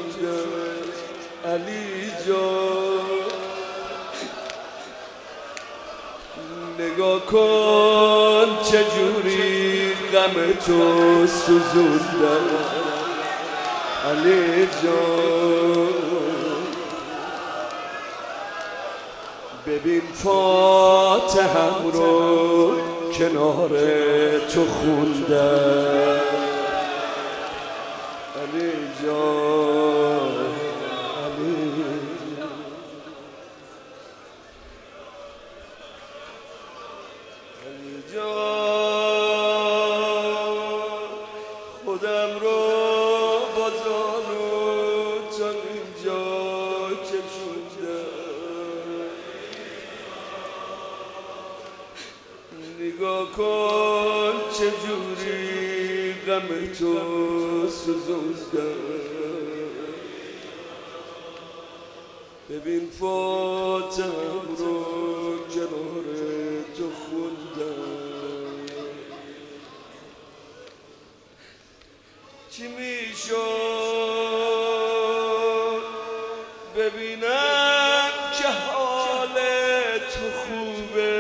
علی جان نگاه کن چجوری غم تو سوزوندم علی جان ببین فاتحم رو کنار تو خوندم علی جان علی جان خودم رو با جانو تا اینجا کشوندم نگاه کن چجوری غم تو سوزوندم ببین فاتحم رو کنار تو خوندم چی میشد ببینم که حال تو خوبه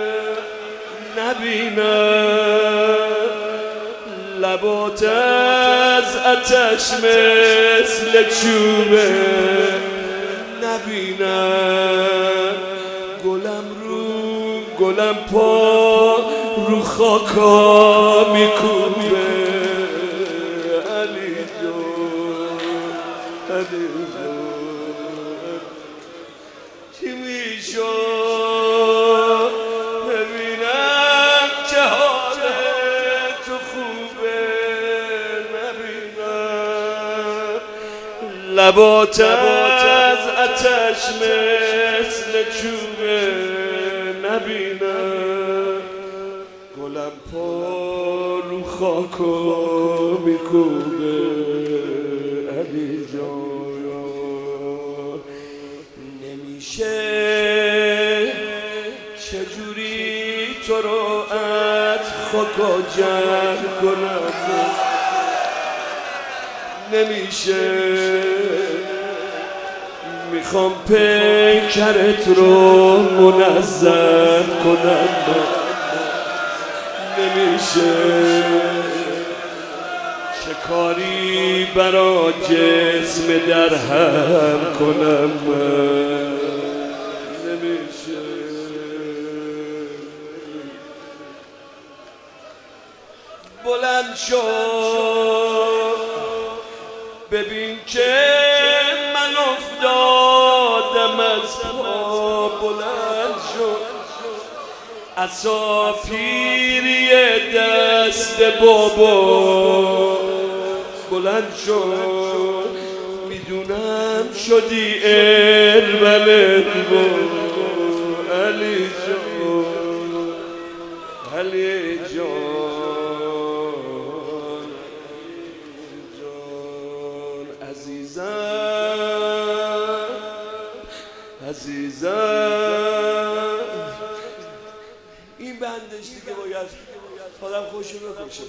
نبینم لبات از آتش مثل چوبه نبینم گلم پا رو خاکا میکوبه علی جان چی میشد ببینم که حال تو خوبه نبینم لبات از آتش مثل چوبه نبینم گلم پا رو خاکا میکوبه علی جان نمیشه چجوری تو رو از خاکا جمع کنم نمیشه میخوام پیکرت رو منظم کنم نمیشه چه کاری برا جسم در هم کنم نمیشه بلند شو ببین که من افتادم از پا بلند شد عصا پیری دست بابا بلند شد میدونم شدی اربل علی جان علی جان عزیزم این بندش دیگه باید آدم خوشو بکشه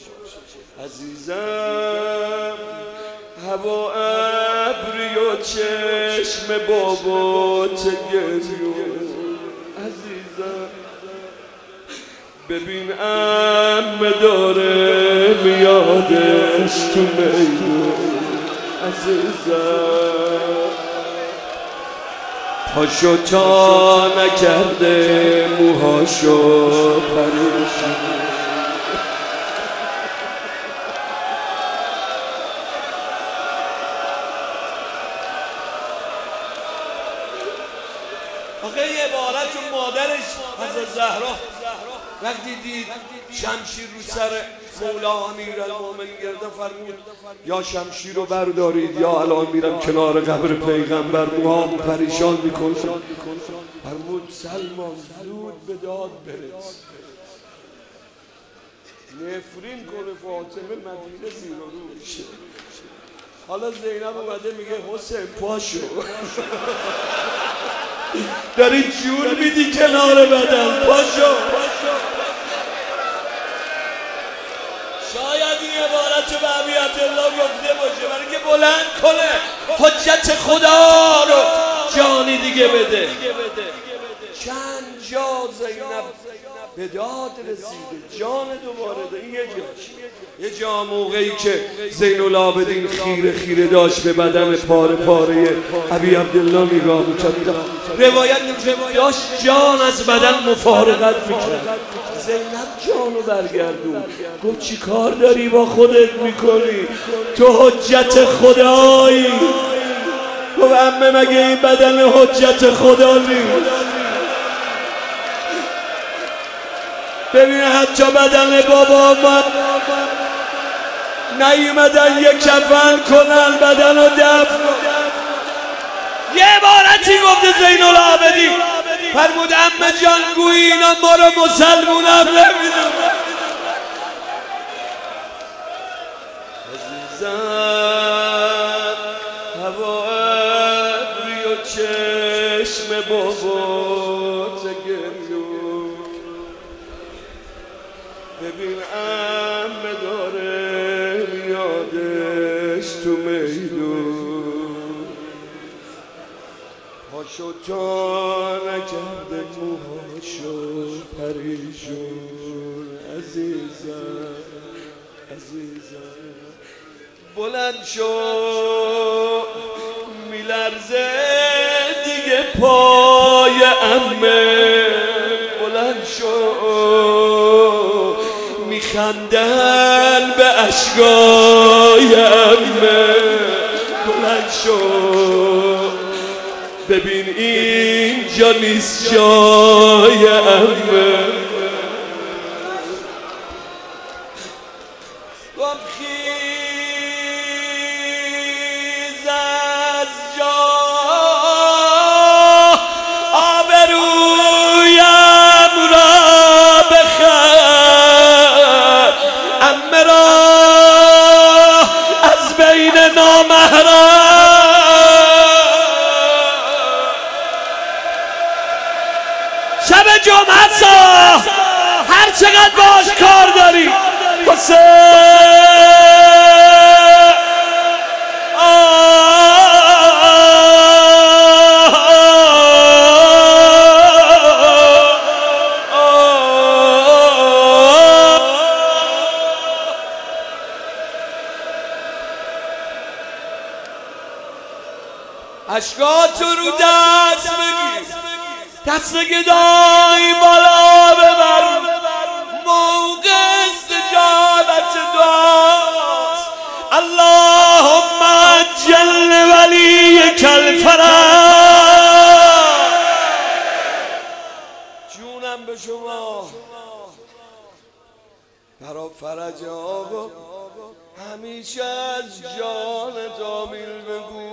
عزیزم هوا ابری و چشم بابا چه گریون عزیزم ببین عمه داره میادش تو میدون عزیزم پاشو تا نکرده موهاشو پریشون آخه یه عبارت مادرش حضرت زهرا وقتی دید شمشیر رو سر مولا امیرالمومنین گرفته فرمود یا شمشیر رو بردارید یا الان میرم کنار قبر پیغمبر موهام پریشان میکنم فرمود سلمان زود به داد برس نفرین کنه فاطمه مدینه زیر و رو میشه حالا زینب اومده میگه حسین پاشو داری جون میدی کنار بدن پاشو شاید این عبارت رو به ابی عبدالله گفته باشه برای که بلند کنه حجت خدا رو جانی دیگه بده. چند جا زینب به داد رسیده، جان دوباره ده. این یه جا موقعی که زین العابدین خیره داشت به بدن پاره ابی عبدالله نگاه می‌کرد، روایت نمیشه داشت جان از بدن مفارقت می‌کرد. زینب جانو برگردون، گفت چی کار داری با خودت میکنی؟ تو حجت خدایی. گفت عمه مگه این بدن حجت خدا نیست؟ ببین حتی بدن بابا من نیومدن یک کفن کنن بدن رو دفن. یه عبارتی گفته زین العابدین، فرمود عمه جان گویی اینا ما رو مسلمونم نمیدونم. عزیزم هوا ابری و چشم بابا تگریون، ببین عمه داره میادش تو میدون، پاشو تا نکرده موهاشو پریشون. عزیزم بلند شو میلرزه دیگه پای عمه، بلند شو میخندن به اشکای عمه، بلند شو ببین اینجا نیست جای عمه. گم خیز از جا آبرویم را بخر، عمه را از بین نامحرم شب جمعه هر چقدر باش کار داری اشکاتو رو دست بگیر، دست گدایی بالا ببر، موقع استجابت دعاست. اللهم عجل ولیک الفرج. جونم به شما برا فرج آقا همیشه از جان جامیل بگو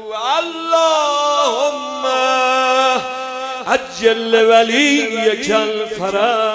اللهم عجل ولیک الفرج.